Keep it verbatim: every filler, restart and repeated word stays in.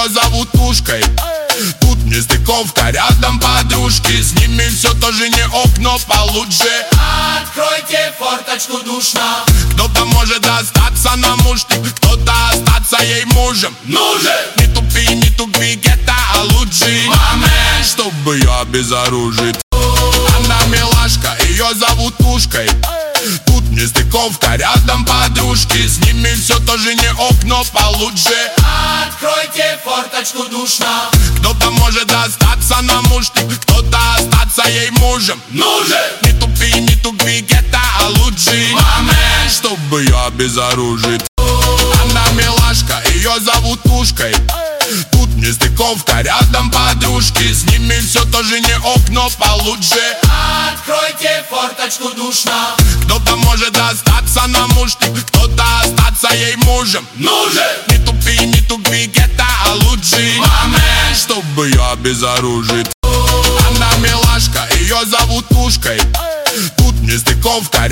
ее зовут Тушкой. Тут нестыковка, рядом подружки, с ними все тоже не ок, но получше. Откройте форточку, душно. Кто-то может остаться на мушке, кто-то остаться ей мужем Нужен. Не тупи, не тупи, гетто, а лучший Маме, чтобы ее обезоружить. Она милашка, ее зовут Тушкой. Тут нестыковка, рядом подружки, с ними все тоже не ок, но получше. Откройте форточку, душно. Кто-то может остаться на мушке, кто-то остаться ей мужем Нужен. Не тупи, не тупи, гетто, а лучший Маме, чтобы ее обезоружить. Она милашка, ее зовут Тушкой. Тут нестыковка, рядом подружки, с ними все тоже не ок, но получше. Откройте форточку, душно. Кто-то может остаться на мушке, кто-то остаться ей мужем Нужен. Не тупи, не тупи, гетто, а лучший Маме, чтобы ее обезоружить. Она милашка, ее зовут Тушкой. Тут нестыковка.